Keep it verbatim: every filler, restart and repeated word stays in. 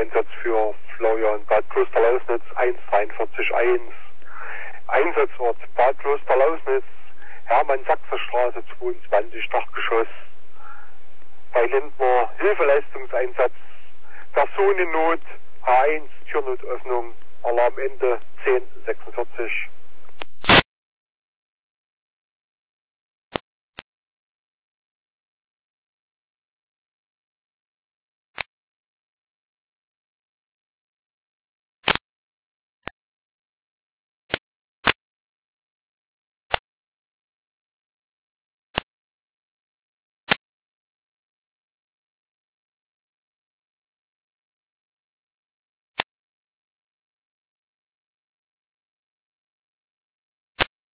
Rettungseinsatz für Florian Bad Klosterlausnitz eins vier drei eins. Einsatzort Bad Klosterlausnitz, Hermann-Sachse-Straße zweiundzwanzig, Dachgeschoss. Bei Lindner Hilfeleistungseinsatz, Personennot, H eins, Türnotöffnung, Alarmende zehn sechsundvierzig.